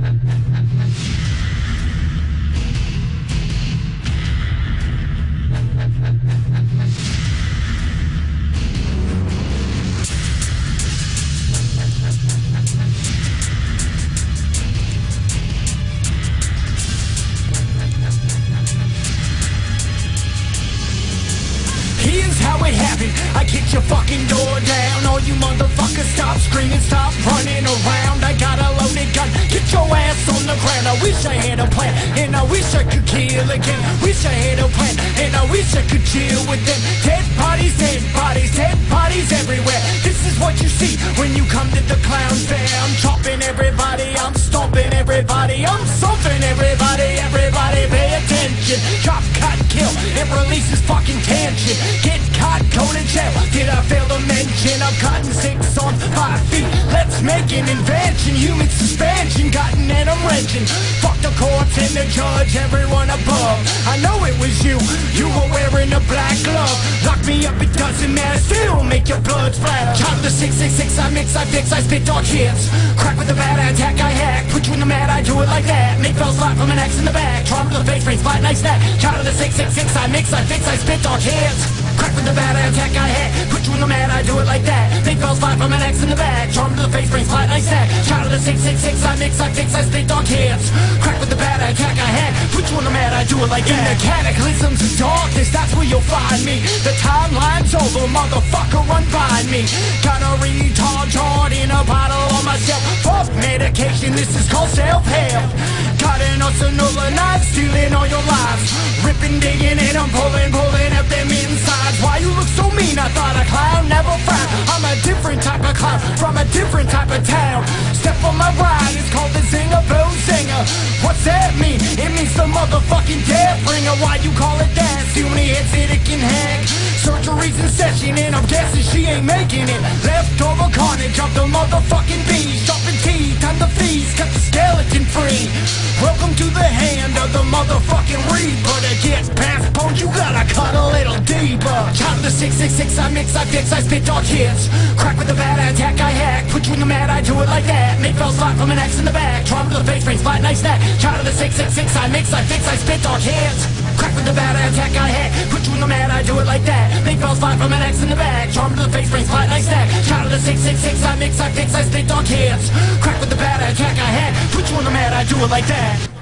Here's how it happened, I kicked your fucking door down. All you motherfuckers stop screaming, stop running around. I got a loaded gun, get your ass on the ground. I wish I had a plan, and I wish I could kill again. Wish I had a plan, and I wish I could chill with them. Dead bodies, dead bodies, dead bodies everywhere. This is what you see when you come to the clown fair. I'm chopping everybody, I'm stomping everybody, I'm stomping everybody. Everybody pay attention. Chop, cut, kill, it releases fucking tension. Get caught, go to jail. Did I fail to mention I'm cutting 6 on 5 feet? Let's make an invention. Human suspension, cutting and I'm wrenching. Fuck the courts and the judge, everyone above. I know it was you, you were wearing a black glove. Lock me up, it doesn't matter, still make your blood splatter. Child of the 666, I mix, I fix, I spit dog hits. Crack with the bad attack, I hack. Put you in the mad, I do it like that. Make fellas slap from an X in the back. Trauma to the face, brains, flat, nice snack. Child of the 666, I mix, I fix, I spit dog hits. Crack with the bad attack, I hack. Put you in the mad, I do it like that. Big fellas fly from an X in the back. Trauma to the face, brains, flat, nice snack. Child of the 666, I mix, I fix, I spit dog hits. Crack with the bad attack, I hack. Put you in the mad, I do it like that. In the cataclysms of darkness, that's where you'll find me. The timeline's over, motherfucker, run by me. Got a retard hard in a bottle on myself. Fuck medication, this is called self-help. Got an arsenal of knives, stealing all your lives. Ripping, digging, and I'm pulling up them insides. Why you look so mean? I thought a clown never frowned. I'm a different type of clown, from a different type of town. Step on my ride, it's called the Zinger Boo Zinger. What's that mean? It means the motherfucking death bringer. Why you call it that? See how many heads it can hack. Surgery's in session and I'm guessing she ain't making it. Leftover carnage of the motherfucking beast. Dropping teeth on the feast, cut the skeleton free. Welcome to the hand of the motherfucking reaper. To get past bones you gotta cut a little deeper. Child of the 666, I mix, I fix, I spit dog hits. Crack with the bad attack, I hack. Put you in the mad, I do it like that. Make fellas slap from an X in the back. Trauma to the face, brains, flat, nice snack. Child of the 666, I mix, I fix, I spit dog hits. Crack with the bad attack, I hack. Put you in the mad, I do it like that. Big fellas fly from an X in the back. Trauma to the face, brains, flat, nice snack. Child of the 666, I mix, I fix, I spit dog hits. Crack with the bad attack, I hack. Put you in the mad, I do it like that.